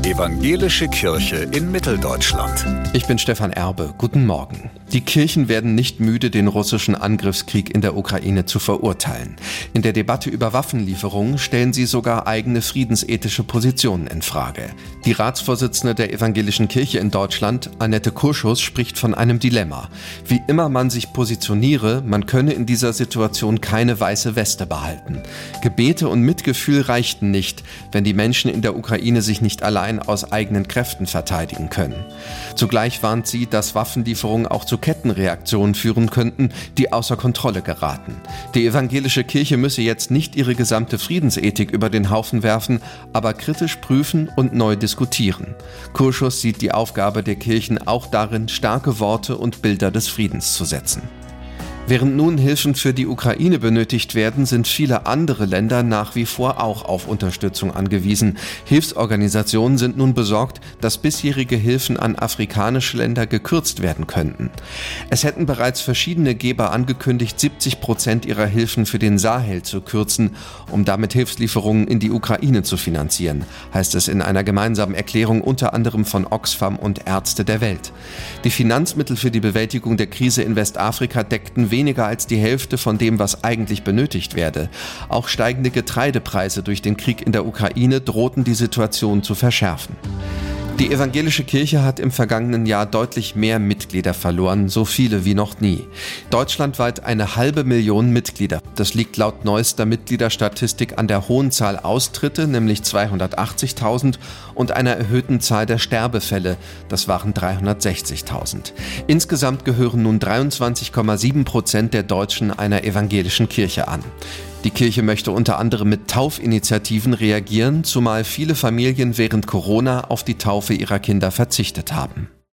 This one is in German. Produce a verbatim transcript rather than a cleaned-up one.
Evangelische Kirche in Mitteldeutschland. Ich bin Stefan Erbe. Guten Morgen. Die Kirchen werden nicht müde, den russischen Angriffskrieg in der Ukraine zu verurteilen. In der Debatte über Waffenlieferungen stellen sie sogar eigene friedensethische Positionen in Frage. Die Ratsvorsitzende der Evangelischen Kirche in Deutschland, Annette Kurschus, spricht von einem Dilemma. Wie immer man sich positioniere, man könne in dieser Situation keine weiße Weste behalten. Gebete und Mitgefühl reichten nicht, wenn die Menschen in der Ukraine sich nicht allein aus eigenen Kräften verteidigen können. Zugleich warnt sie, dass Waffenlieferungen auch zu Kettenreaktionen führen könnten, die außer Kontrolle geraten. Die evangelische Kirche müsse jetzt nicht ihre gesamte Friedensethik über den Haufen werfen, aber kritisch prüfen und neu diskutieren. Kurschus sieht die Aufgabe der Kirchen auch darin, starke Worte und Bilder des Friedens zu setzen. Während nun Hilfen für die Ukraine benötigt werden, sind viele andere Länder nach wie vor auch auf Unterstützung angewiesen. Hilfsorganisationen sind nun besorgt, dass bisherige Hilfen an afrikanische Länder gekürzt werden könnten. Es hätten bereits verschiedene Geber angekündigt, siebzig Prozent ihrer Hilfen für den Sahel zu kürzen, um damit Hilfslieferungen in die Ukraine zu finanzieren, heißt es in einer gemeinsamen Erklärung unter anderem von Oxfam und Ärzte der Welt. Die Finanzmittel für die Bewältigung der Krise in Westafrika deckten weniger als die Hälfte von dem, was eigentlich benötigt werde. Auch steigende Getreidepreise durch den Krieg in der Ukraine drohten die Situation zu verschärfen. Die evangelische Kirche hat im vergangenen Jahr deutlich mehr Mitglieder verloren, so viele wie noch nie. Deutschlandweit eine halbe Million Mitglieder. Das liegt laut neuester Mitgliederstatistik an der hohen Zahl Austritte, nämlich zweihundertachtzigtausend, und einer erhöhten Zahl der Sterbefälle, das waren dreihundertsechzigtausend. Insgesamt gehören nun dreiundzwanzig Komma sieben Prozent der Deutschen einer evangelischen Kirche an. Die Kirche möchte unter anderem mit Taufinitiativen reagieren, zumal viele Familien während Corona auf die Taufe ihrer Kinder verzichtet haben.